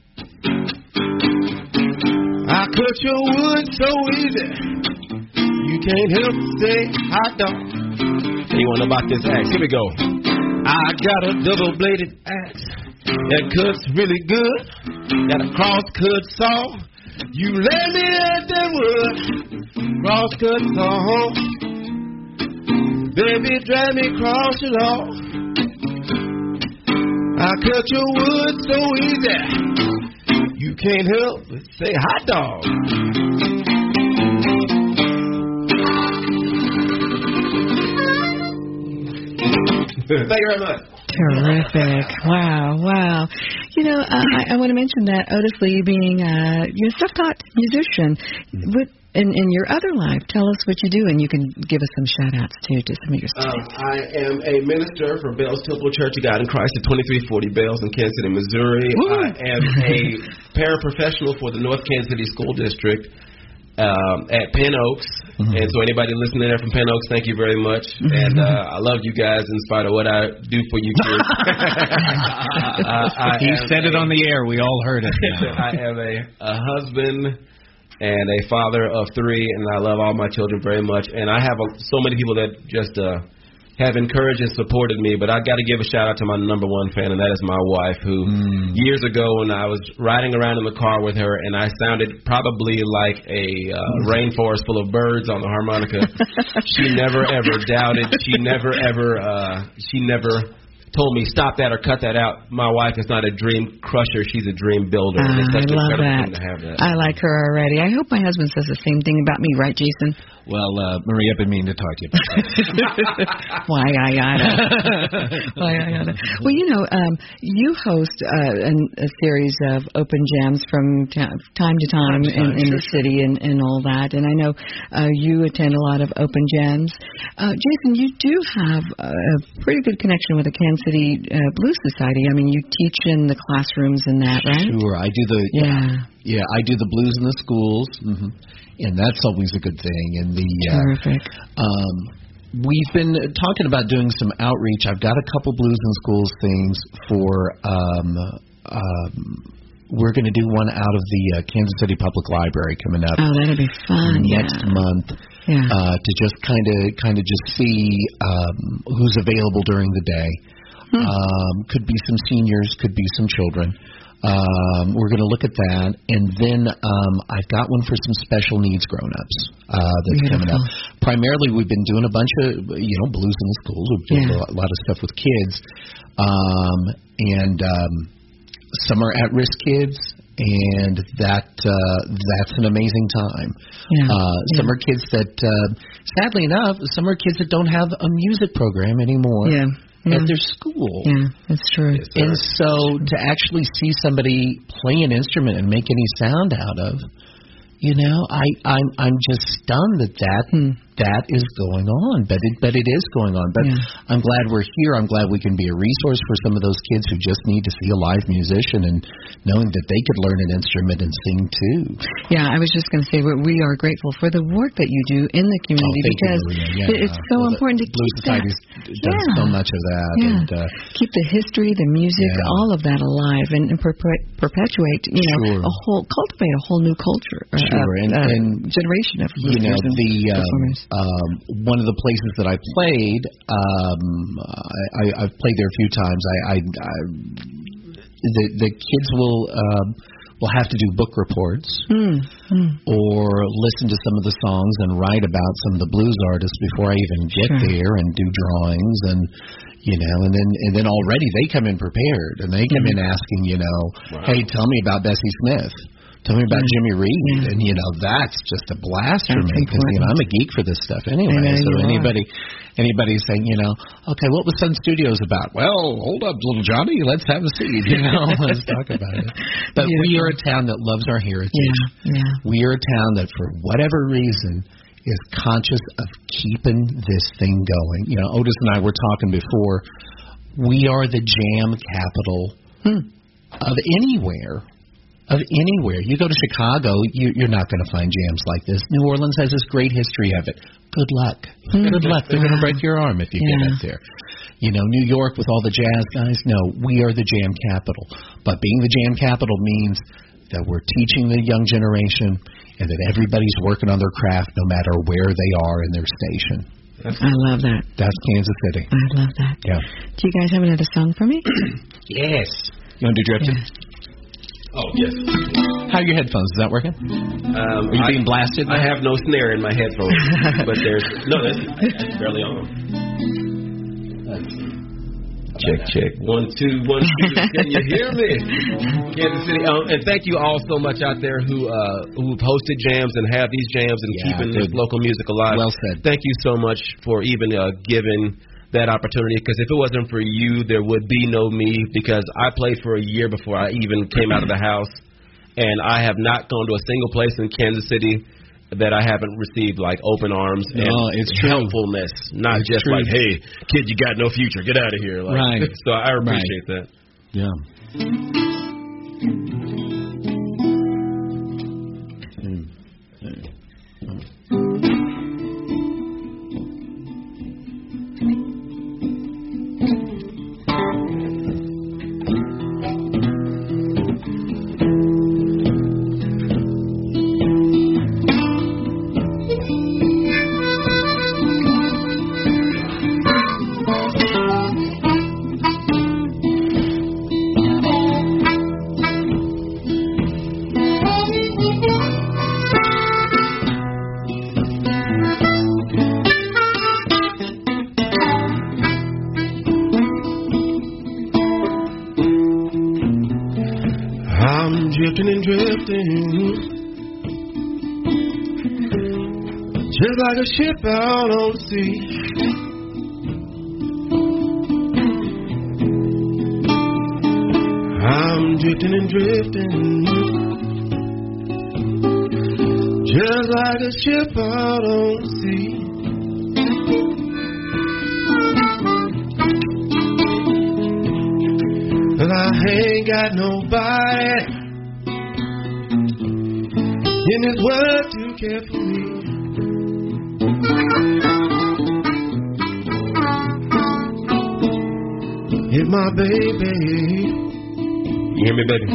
[SPEAKER 5] I cut your wood so easy, you can't help but say hot dog. Anyone know about this axe? Here we go. I got a double-bladed axe that cuts really good. Got a crosscut saw. You lay me at that wood. Crosscut saw. Baby, drag me across your lawn. I cut your wood so easy, you can't help but say hot dog. Thank you very much.
[SPEAKER 1] Terrific. Wow, wow. You know, uh, I, I want to mention that Otis Lee being a you're a self-taught musician. With, in, in your other life, tell us what you do, and you can give us some shout-outs, too, to some of your stuff.
[SPEAKER 5] Um, I am a minister for Bells Temple Church of God in Christ at twenty-three forty Bells in Kansas City, Missouri. Woo! I am a paraprofessional for the North Kansas City School District. Um, at Penn Oaks, mm-hmm. and so anybody listening there from Penn Oaks, thank you very much, mm-hmm. and uh, I love you guys in spite of what I do for you kids. uh,
[SPEAKER 4] he said a, it on the air, we all heard it.
[SPEAKER 5] I am a, a husband and a father of three, and I love all my children very much, and I have a, so many people that just uh, have encouraged and supported me, but I got to give a shout out to my number one fan, and that is my wife, who mm. years ago when I was riding around in the car with her and I sounded probably like a uh, rainforest full of birds on the harmonica, she never ever doubted, she never ever, uh, she never told me stop that or cut that out. My wife is not a dream crusher, she's a dream builder.
[SPEAKER 1] Uh,
[SPEAKER 5] it's such
[SPEAKER 1] I love
[SPEAKER 5] that.
[SPEAKER 1] that.
[SPEAKER 5] To have that.
[SPEAKER 1] I like her already. I hope my husband says the same thing about me, right, Jason?
[SPEAKER 4] Well, uh, Marie, I've been meaning to talk to you about that.
[SPEAKER 1] Why I gotta. Why I gotta. Well, you know, um, you host uh, an, a series of open jams from t- time to time in, in the city and, and all that. And I know uh, you attend a lot of open jams. Uh, Jason, you do have a pretty good connection with the Kansas City uh, Blues Society. I mean, you teach in the classrooms and that, right?
[SPEAKER 4] Sure, I do the yeah, yeah, I do the blues in the schools, mm-hmm. and that's always a good thing. And the
[SPEAKER 1] terrific.
[SPEAKER 4] Uh, um, we've been talking about doing some outreach. I've got a couple blues in schools things for. Um, um, we're going to do one out of the uh, Kansas City Public Library coming up.
[SPEAKER 1] Oh, that'll be fun
[SPEAKER 4] next
[SPEAKER 1] yeah.
[SPEAKER 4] month.
[SPEAKER 1] Yeah.
[SPEAKER 4] Uh, to just kind of kind of just see um, who's available during the day. Hmm. Um, could be some seniors, could be some children. Um, we're going to look at that, and then um, I've got one for some special needs grown-ups uh, that's
[SPEAKER 1] Beautiful.
[SPEAKER 4] coming up. Primarily, we've been doing a bunch of you know blues in the schools. We've done yeah. a lot of stuff with kids, um, and um, some are at-risk kids. And that uh, that's an amazing time.
[SPEAKER 1] Yeah.
[SPEAKER 4] Uh, some
[SPEAKER 1] yeah.
[SPEAKER 4] are kids that, uh, sadly enough, some are kids that don't have a music program anymore.
[SPEAKER 1] Yeah. yeah.
[SPEAKER 4] at their school.
[SPEAKER 1] Yeah, that's true.
[SPEAKER 5] Yes,
[SPEAKER 4] and so to actually see somebody play an instrument and make any sound out of, you know, I, I'm I'm just stunned that that
[SPEAKER 1] hmm.
[SPEAKER 4] that is going on, but it but it is going on. But
[SPEAKER 1] yeah.
[SPEAKER 4] I'm glad we're here. I'm glad we can be a resource for some of those kids who just need to see a live musician and knowing that they could learn an instrument and sing too.
[SPEAKER 1] Yeah, I was just going to say we we are grateful for the work that you do in the community
[SPEAKER 4] oh,
[SPEAKER 1] because
[SPEAKER 4] you, yeah,
[SPEAKER 1] it's so
[SPEAKER 4] well,
[SPEAKER 1] important to
[SPEAKER 4] Blues
[SPEAKER 1] keep
[SPEAKER 4] Society
[SPEAKER 1] that.
[SPEAKER 4] does
[SPEAKER 1] yeah.
[SPEAKER 4] so much of that.
[SPEAKER 1] Yeah.
[SPEAKER 4] And, uh,
[SPEAKER 1] keep the history, the music,
[SPEAKER 4] yeah.
[SPEAKER 1] all of that alive, and, and perpe- perpetuate, you know,
[SPEAKER 4] sure.
[SPEAKER 1] a whole cultivate a whole new culture, uh,
[SPEAKER 4] sure. and,
[SPEAKER 1] uh,
[SPEAKER 4] and
[SPEAKER 1] generation of
[SPEAKER 4] you know
[SPEAKER 1] and
[SPEAKER 4] the uh,
[SPEAKER 1] performers.
[SPEAKER 4] um, one of the places that I played, um, I, I, I've played there a few times. I, I, I the the kids will um, will have to do book reports
[SPEAKER 1] mm, mm.
[SPEAKER 4] or listen to some of the songs and write about some of the blues artists before I even get
[SPEAKER 1] Sure.
[SPEAKER 4] there and do drawings and. You know, and then and then already they come in prepared, and they come
[SPEAKER 1] mm-hmm.
[SPEAKER 4] in asking, you know,
[SPEAKER 5] wow.
[SPEAKER 4] hey, tell me about Bessie Smith. Tell me about
[SPEAKER 1] Mm-hmm.
[SPEAKER 4] Jimmy Reed,
[SPEAKER 1] yeah.
[SPEAKER 4] and you know that's just a blast for
[SPEAKER 1] That's
[SPEAKER 4] me because you know I'm a geek for this stuff anyway.
[SPEAKER 1] I know
[SPEAKER 4] So
[SPEAKER 1] you
[SPEAKER 4] anybody, anybody saying, you know, okay, what was Sun Studios about? Well, hold up, little Johnny, let's have a seat. You know, let's talk about it. But
[SPEAKER 1] Beautiful.
[SPEAKER 4] we are a town that loves our heritage.
[SPEAKER 1] Yeah, yeah.
[SPEAKER 4] We are a town that, for whatever reason, is conscious of keeping this thing going. You know, Otis and I were talking before. We are the jam capital
[SPEAKER 1] Hmm.
[SPEAKER 4] of anywhere. Of anywhere. You go to Chicago, you, you're not going to find jams like this. New Orleans has this great history of it. Good luck.
[SPEAKER 1] Hmm.
[SPEAKER 4] Good luck. They're going to break your arm if you
[SPEAKER 1] Yeah.
[SPEAKER 4] get up there. You know, New York with all the jazz guys, no, we are the jam capital. But being the jam capital means that we're teaching the young generation and that everybody's working on their craft no matter where they are in their station.
[SPEAKER 1] I love that.
[SPEAKER 4] That's Kansas City.
[SPEAKER 1] I love that.
[SPEAKER 4] Yeah.
[SPEAKER 1] Do you guys have another song for me?
[SPEAKER 4] Yes. You want to do Drifting?
[SPEAKER 1] Yeah.
[SPEAKER 5] Oh, yes.
[SPEAKER 4] How are your headphones? Is that working?
[SPEAKER 5] Um,
[SPEAKER 4] Are you
[SPEAKER 5] I,
[SPEAKER 4] being blasted?
[SPEAKER 5] I have no snare in my headphones, but there's no, that's, that's barely on. Check, check. One, two, one, two. Can you hear me? Kansas City. Um, and thank you all so much out there who uh, who've hosted jams and have these jams and
[SPEAKER 4] Yeah,
[SPEAKER 5] keeping
[SPEAKER 4] good.
[SPEAKER 5] this local music alive.
[SPEAKER 4] Well said.
[SPEAKER 5] Thank you so much for even uh, giving that opportunity, because if it wasn't for you, there would be no me, because I played for a year before I even came out of the house, and I have not gone to a single place in Kansas City that I haven't received like open arms and
[SPEAKER 4] No, it's true.
[SPEAKER 5] helpfulness, not
[SPEAKER 4] It's
[SPEAKER 5] just
[SPEAKER 4] true.
[SPEAKER 5] like, hey, kid, you got no future, get out of here. Like,
[SPEAKER 4] Right.
[SPEAKER 5] So I appreciate that.
[SPEAKER 4] Yeah.
[SPEAKER 5] I'm drifting and drifting, just like a ship out on the sea. I'm drifting and drifting, just like a ship out on the sea. Well, I ain't got nobody in this world to care for me. If my baby, you hear me, baby,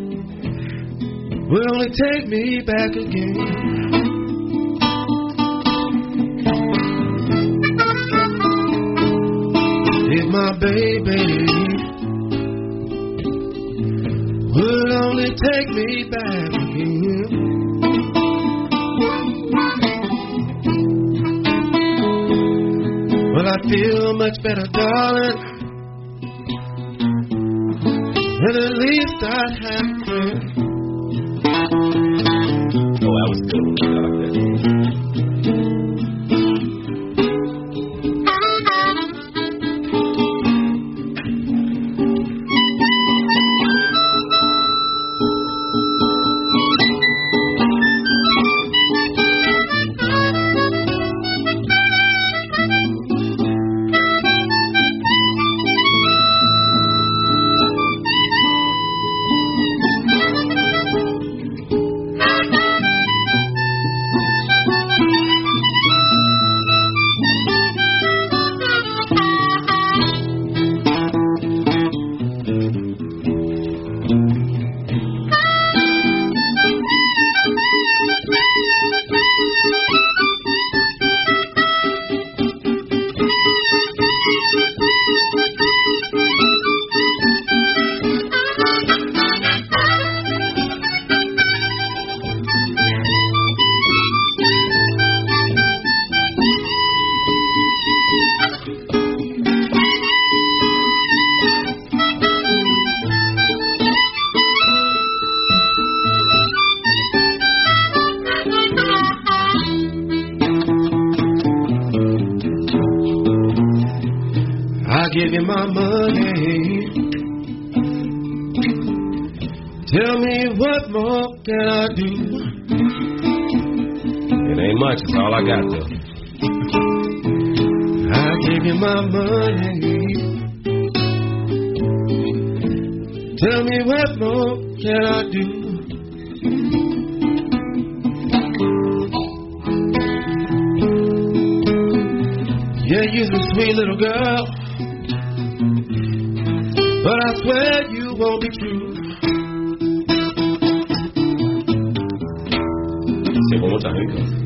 [SPEAKER 5] will only take me back again. If my baby would only take me back again. Well, I feel much better, darling, and at least I have a friend. Oh, that was good. I like that. give you my money. Tell me what more can I do? It ain't much, it's all I got though. I give you my money. Tell me what more can I do? Yeah, you're a sweet little girl, but I swear you won't be true. Say one more time, here it goes.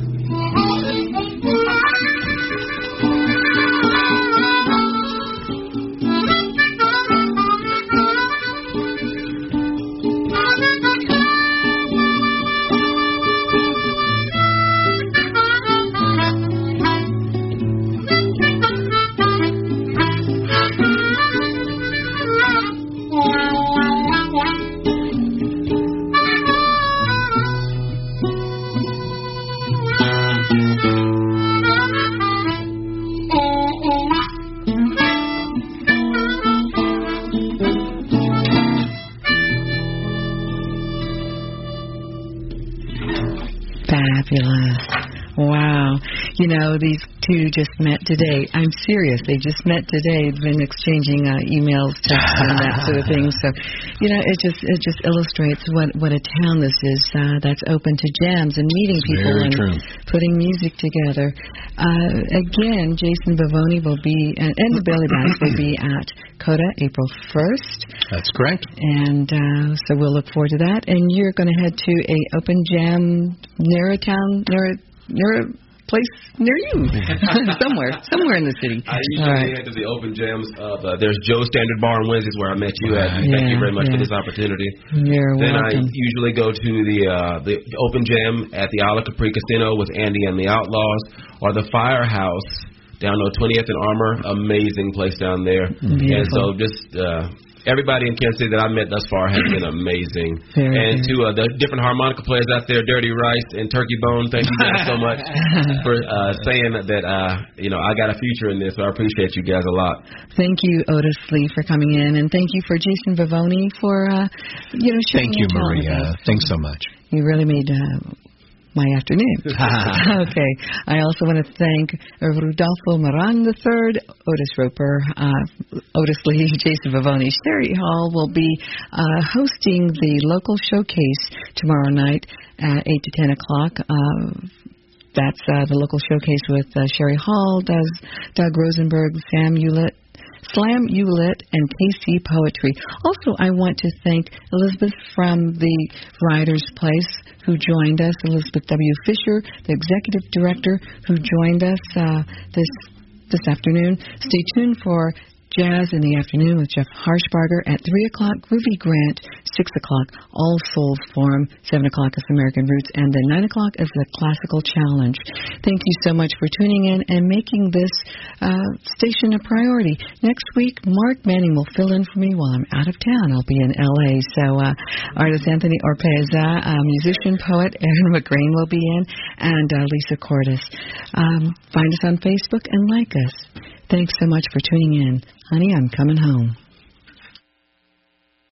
[SPEAKER 1] Fabulous. Wow. You know, these two just met today. I'm serious. They just met today. They've been exchanging uh, emails, texts, and that sort of thing. So, you know, it just it just illustrates what, what a town this is uh, that's open to jams and meeting people
[SPEAKER 4] Very
[SPEAKER 1] and
[SPEAKER 4] true.
[SPEAKER 1] putting music together. Uh, again, Jason Bavoni will be, and, and the Bailey Bands will be at Coda April first.
[SPEAKER 4] That's correct.
[SPEAKER 1] And uh, so we'll look forward to that. And you're going to head to a open jam near a town, near a, near a place near you, somewhere, somewhere in the city.
[SPEAKER 5] I usually
[SPEAKER 1] right.
[SPEAKER 5] head to the open jams of, uh, there's Joe's Standard Bar on Wednesdays where I met you at.
[SPEAKER 1] Yeah,
[SPEAKER 5] Thank you very much
[SPEAKER 1] yeah.
[SPEAKER 5] for this opportunity.
[SPEAKER 1] You're
[SPEAKER 5] then
[SPEAKER 1] welcome.
[SPEAKER 5] I usually go to the uh, the open jam at the Isla Capri Casino with Andy and the Outlaws, or the Firehouse down on twentieth and Armour. Amazing place down there.
[SPEAKER 1] Beautiful.
[SPEAKER 5] And so just uh, everybody in Kansas City that I've met thus far has been amazing.
[SPEAKER 1] Very
[SPEAKER 5] and
[SPEAKER 1] good.
[SPEAKER 5] to uh, the different harmonica players out there, Dirty Rice and Turkey Bone, thank you guys so much for uh, saying that uh, you know I got a future in this. So I appreciate you guys a lot.
[SPEAKER 1] Thank you, Otis Lee, for coming in, and thank you for Jason Bavoni for uh, you know. sharing
[SPEAKER 4] Thank you,
[SPEAKER 1] your talent with
[SPEAKER 4] Maria.
[SPEAKER 1] us.
[SPEAKER 4] Thanks so much.
[SPEAKER 1] You really made uh, my afternoon. Okay. I also want to thank Rudolfo Moran the third, Otis Roper, uh, Otis Lee, Jason Bavoni. Sherry Hall will be uh, hosting the local showcase tomorrow night at eight to ten o'clock. Uh, that's uh, the local showcase with uh, Sherry Hall, does Doug Rosenberg, Sam Hewlett, Slam Hewlett, and K C Poetry. Also, I want to thank Elizabeth from the Writer's Place who joined us, Elizabeth W. Fisher, the Executive Director, who joined us uh, this this afternoon. Stay tuned for Jazz in the Afternoon with Jeff Harshbarger at three o'clock, Groovy Grant, six o'clock, All Souls Forum, seven o'clock is American Roots, and then nine o'clock is the Classical Challenge. Thank you so much for tuning in and making this uh, station a priority. Next week, Mark Manning will fill in for me while I'm out of town. I'll be in L A So uh, artist Anthony Orpeza, uh, musician, poet Aaron McGrain will be in, and uh, Lisa Cordes. Um, find us on Facebook and like us. Thanks so much for tuning in. Honey, I'm coming home.